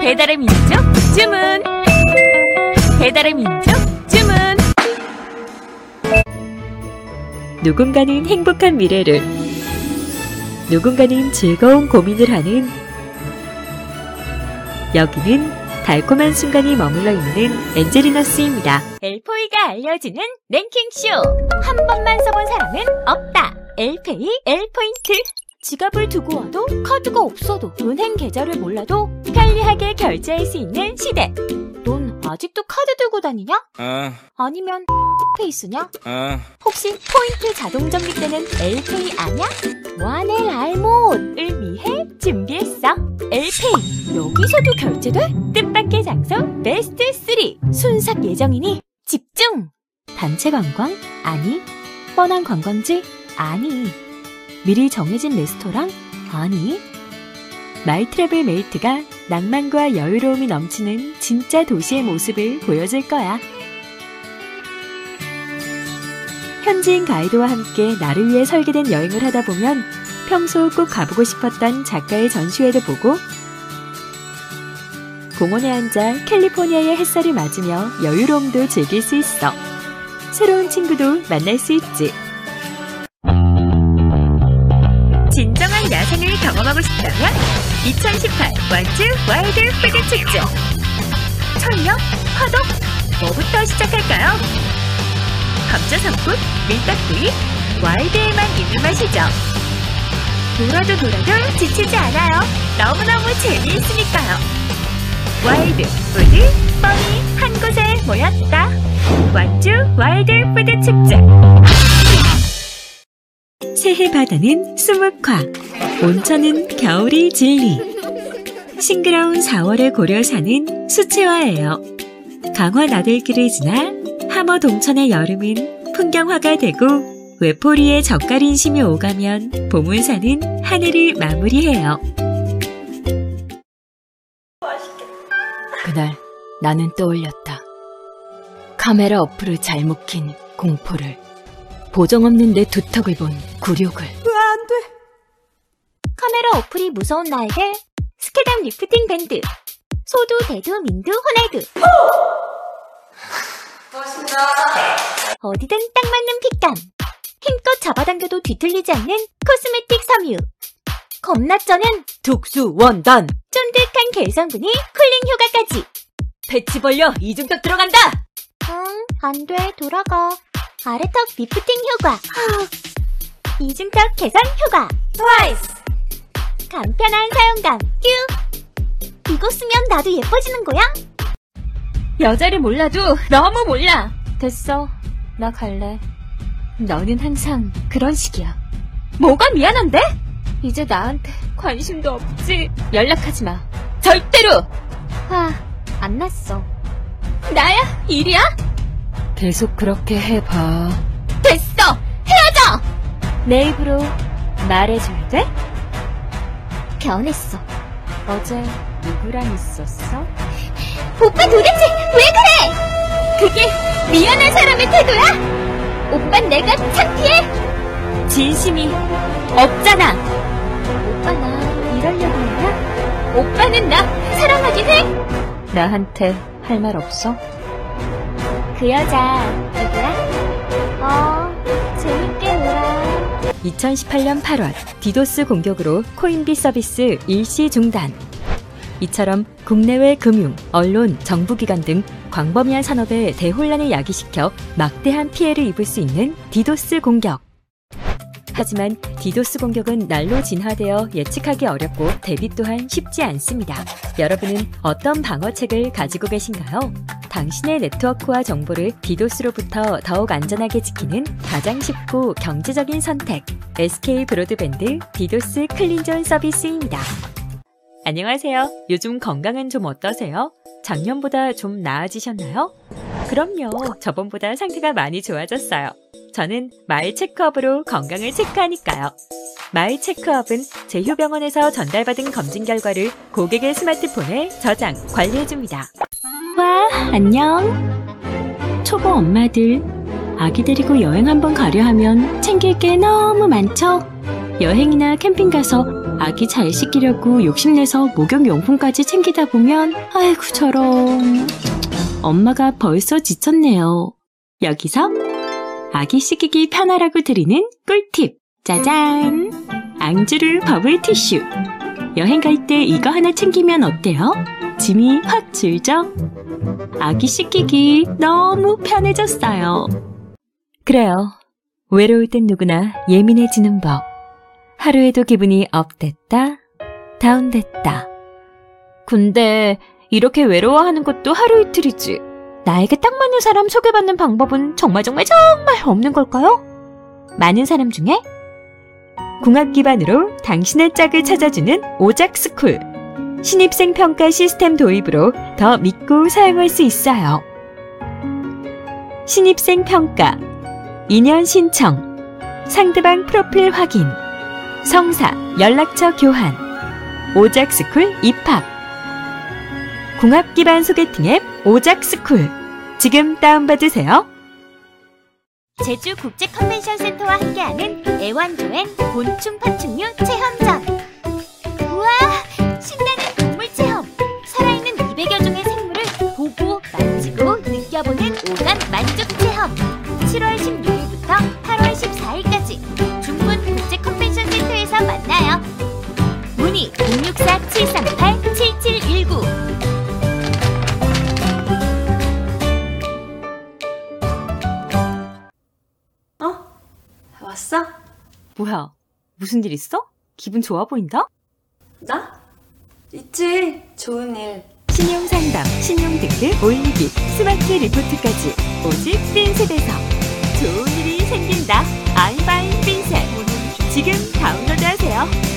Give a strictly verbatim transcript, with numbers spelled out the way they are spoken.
배달의 민족 주문. 배달의 민족 주문. 누군가는 행복한 미래를, 누군가는 즐거운 고민을 하는, 여기는 달콤한 순간이 머물러 있는 엔젤리너스입니다. 엘포이가 알려주는 랭킹쇼. 한 번만 써본 사람은 없다. 엘페이 L포인트. 지갑을 두고 와도 카드가 없어도 은행 계좌를 몰라도 편리하게 결제할 수 있는 시대. 넌 아직도 카드 들고 다니냐? 어. 아니면 페이스냐? 어. 혹시 포인트 자동 적립되는 엘페이 아냐? 와넬 알못을 위해 준비했어. 엘페이. 여기서도 결제돼? 뜻밖의 장소 베스트 삼. 순삭 예정이니 집중! 단체 관광? 아니. 뻔한 관광지? 아니. 미리 정해진 레스토랑? 아니. 마이트래블 메이트가 낭만과 여유로움이 넘치는 진짜 도시의 모습을 보여줄 거야. 현지인 가이드와 함께 나를 위해 설계된 여행을 하다 보면 평소 꼭 가보고 싶었던 작가의 전시회도 보고, 공원에 앉아 캘리포니아의 햇살을 맞으며 여유로움도 즐길 수 있어. 새로운 친구도 만날 수 있지. 진정한 야생을 경험하고 싶다면 이천십팔 완주 와일드 푸드 축제. 철력, 화덕, 뭐부터 시작할까요? 감자 삼국, 밀떡구이, 와일드에만 있는 맛이죠. 돌아도 돌아도 지치지 않아요. 너무너무 재미있으니까요. 와일드 푸드 뻔히 한 곳에 모였다. 완주 와일드 푸드 축제. 새해 바다는 수묵화, 온천은 겨울이 진리. 싱그러운 사월의 고려산은 수채화예요. 강화 나들길을 지나 함어 동천의 여름은 풍경화가 되고, 외포리의 젓갈 인심이 오가면 보문산은 하늘을 마무리해요. 그날 나는 떠올렸다. 카메라 어플을 잘못 킨 공포를, 보정 없는 내 두턱을 본 굴욕을. 왜 안 돼? 카메라 어플이 무서운 나에게 스케담 리프팅 밴드. 소두, 대두, 민두, 호날두. 멋있다. 어디든 딱 맞는 핏감. 힘껏 잡아당겨도 뒤틀리지 않는 코스메틱 섬유. 겁나쩌는 특수 원단. 쫀득한 개성분이 쿨링 효과까지. 패치 벌려 이중턱 들어간다. 응, 안 돼. 돌아가. 아래턱 리프팅 효과. 이중턱 개선 효과. 트와이스. 간편한 사용감. 큐. 이거 쓰면 나도 예뻐지는 거야? 여자를 몰라도 너무 몰라. 됐어. 나 갈래. 너는 항상 그런 식이야. 뭐가 미안한데? 이제 나한테 관심도 없지. 연락하지 마. 절대로. 화 안 났어. 나야? 일이야? 계속 그렇게 해봐. 됐어! 헤어져! 내 입으로 말해줘야 돼? 변했어. 어제 누구랑 있었어? 오빠 도대체 왜 그래? 그게 미안한 사람의 태도야? 오빤 내가 창피해? 진심이 없잖아. 오빠 나 이러려고 했나? 오빠는 나 사랑하긴 해? 나한테 할 말 없어? 그 여자 누구야? 어, 재밌게 놀아. 이천십팔 년 팔월 디도스 공격으로 코인비 서비스 일시 중단. 이처럼 국내외 금융, 언론, 정부기관 등 광범위한 산업에 대혼란을 야기시켜 막대한 피해를 입을 수 있는 디도스 공격. 하지만 디도스 공격은 날로 진화되어 예측하기 어렵고 대비 또한 쉽지 않습니다. 여러분은 어떤 방어책을 가지고 계신가요? 당신의 네트워크와 정보를 디도스로부터 더욱 안전하게 지키는 가장 쉽고 경제적인 선택. 에스케이 브로드밴드 디도스 클린존 서비스입니다. 안녕하세요. 요즘 건강은 좀 어떠세요? 작년보다 좀 나아지셨나요? 그럼요. 저번보다 상태가 많이 좋아졌어요. 저는 마일 체크업으로 건강을 체크하니까요. 마일 체크업은 제휴병원에서 전달받은 검진 결과를 고객의 스마트폰에 저장, 관리해줍니다. 와, 안녕. 초보 엄마들, 아기 데리고 여행 한번 가려 하면 챙길 게 너무 많죠? 여행이나 캠핑 가서 아기 잘 씻기려고 욕심내서 목욕용품까지 챙기다 보면 아이고 저런. 엄마가 벌써 지쳤네요. 여기서 아기 씻기기 편하라고 드리는 꿀팁. 짜잔! 앙주르 버블 티슈. 여행 갈 때 이거 하나 챙기면 어때요? 짐이 확 줄죠? 아기 씻기기 너무 편해졌어요. 그래요. 외로울 땐 누구나 예민해지는 법. 하루에도 기분이 업됐다, 다운됐다. 근데 이렇게 외로워하는 것도 하루 이틀이지. 나에게 딱 맞는 사람 소개받는 방법은 정말 정말 정말 없는 걸까요? 많은 사람 중에 궁합 기반으로 당신의 짝을 찾아주는 오작스쿨. 신입생 평가 시스템 도입으로 더 믿고 사용할 수 있어요. 신입생 평가, 인연 신청, 상대방 프로필 확인, 성사, 연락처 교환, 오작스쿨 입학. 궁합 기반 소개팅 앱 오작스쿨. 지금 다운받으세요. 제주 국제 컨벤션 센터와 함께하는 애완조엔 곤충 파충류 체험전. 우와, 신나는 동물 체험. 살아있는 이백여 종의 생물을 보고 만지고 느껴보는 오감 만족 체험. 칠월 십육일부터 팔월 십사일까지 중문 국제 컨벤션 센터에서 만나요. 문의 공육사 칠삼팔 칠칠일구. 왔어? 뭐야? 무슨 일 있어? 기분 좋아 보인다? 나? 있지. 좋은 일. 신용상담, 신용등급, 올리기, 스마트 리포트까지 오직 핀셋에서 좋은 일이 생긴다. I'm buying 핀셋. 지금 다운로드하세요.